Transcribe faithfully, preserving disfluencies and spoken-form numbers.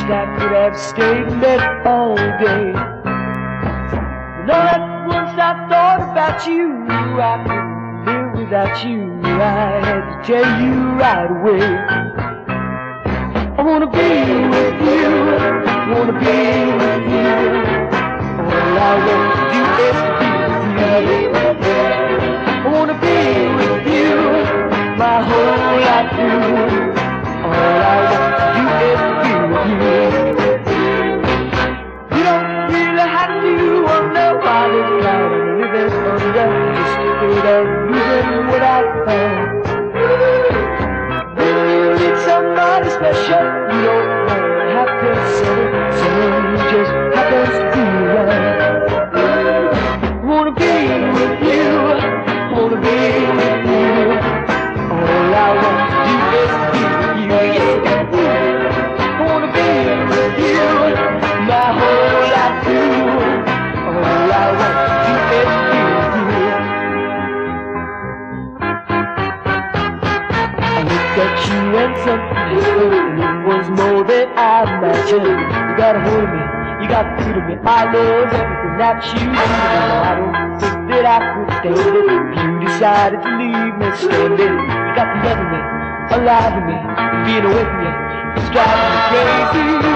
I could have stayed in bed all day. And all at once I thought about you. I couldn't live without you. I had to tell you right away. I wanna be with you, wanna be with you. All I want to do is to be with you. I wanna be with you, my whole life through. All I want to do is to be with you. You don't really have to wonder why this cloud I'm living under. Just afraid of losing what I found. Somebody special, you don't have to say someone who just happens to be around. Wanna be with you, wanna be with you. All I want to do is be with you. Yes, I wanna be with you, my whole life through. All I want to do is be with you. I looked at you and something it was more than I imagined. You got a hold of me, you got the feel of me. I love everything that you do. I don't think that I could stand it if you decided to leave me standing. You got the love of me, alive in me, being away from you, it's driving me crazy.